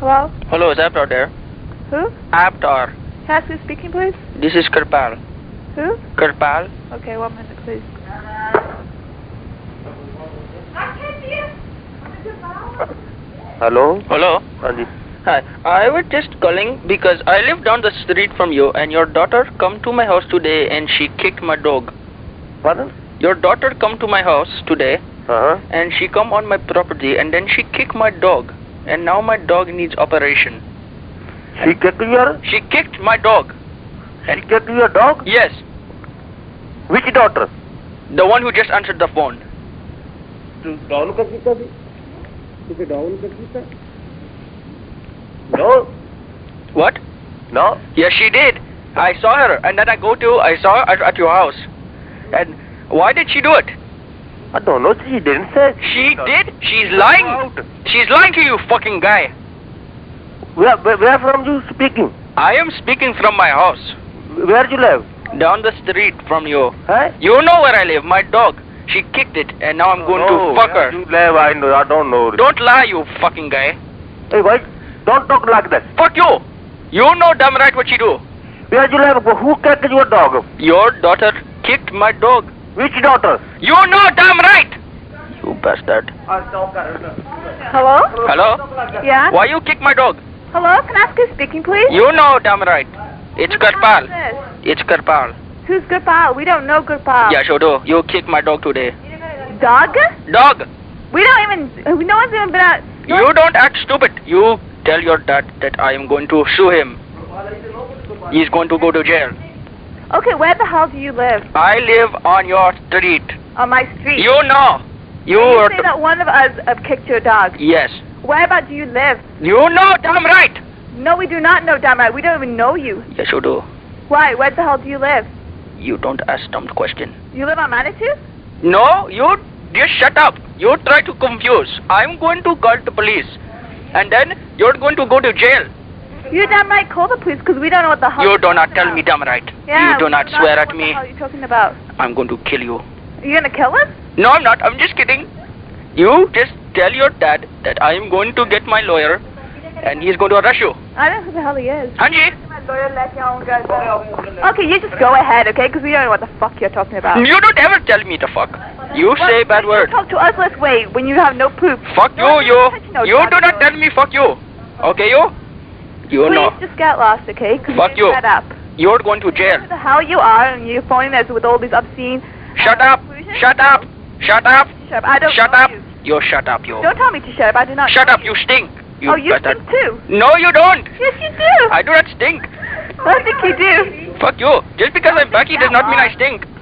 Hello? Hello, is Aptar there? Who? Aptar. Can I ask who's speaking, please? This is Kirpal. Who? Kirpal? Okay, 1 minute, please. Hello? Hello? Anji. Hi. I was just calling because I live down the street from you and your daughter come to my house today and she kicked my dog. Pardon? Your daughter come to my house today Uh-huh. and she come on my property and then she kicked my dog and now my dog needs operation. She kicked your... She kicked my dog. She kicked your dog? Yes, Which daughter? the one who just answered the phone. Down ka kita bhi? Tuke down ka kita? No. What? No. Yes, she did. I saw her and then I saw her at your house. And why did she do it? I don't know. She didn't say. She did? She's lying. She's lying to you, fucking guy. Where from you speaking? I am speaking from my house. Where you live? Down the street from you. Huh? You know where I live, my dog. She kicked it and now I'm going to fuck her. You live, I know. I don't know. Don't lie, you fucking guy. Hey, why? Don't talk like that. Fuck you. You know damn right what you do. Where you live? Who kicked your dog? Your daughter kicked my dog. Which daughter? You know damn right. You bastard. Hello? Hello? Yeah? Why you kick my dog? Hello? Can I ask who's speaking, please? You know damn right. It's Whose house Kirpal. is this? It's Kirpal. Who's Gopal? We don't know Gopal. Yeah, sure do. You kicked my dog today. Dog? Dog! We don't even... No one's even been out... No You don't act stupid. You tell your dad that I am going to sue him. He's going to go to jail. Okay, where the hell do you live? I live on your street. On my street. You know. You You are say that one of us have kicked your dog. Yes. Where about do you live? You know damn right. No, we do not know, damn right. We don't even know you. Yes, you do. Why? Where the hell do you live? You don't ask dumb question. You live on Manitou? No, you just shut up. You try to confuse. I'm going to call the police. And then you're going to go to jail. You damn right call the police because we don't know what the hell You you're do not talking tell about. me damn right. Yeah, You do not we swear know at what me. the hell you're talking about. I'm going to kill you. Are you gonna kill us? No, I'm not. I'm just kidding. You just tell your dad that I am going to get my lawyer and he's going to arrest you. I don't know who the hell he is. Hanji, Okay, you just go ahead, okay? Because we don't know what the fuck you're talking about. you don't ever tell me to fuck. You say bad words. Talk to us, let's wait, when you have no proof. Fuck you, you. No, You do not tell me fuck you. Okay, you? You Please know. just get lost, okay? Because Fuck you. Shut up. You're going to jail. Who the hell you are and you're phoning us with all these obscene... Shut up. conclusions? Shut up. Shut up. Shut up. I don't Shut know up. you. You shut up, you. Don't tell me to shut up. I do not Shut know up, you stink. You Oh, you bastard. stink too. No, you don't. Yes, you do. I do not stink. I think you do. Fuck you. Just because I'm Becky does not mean I stink.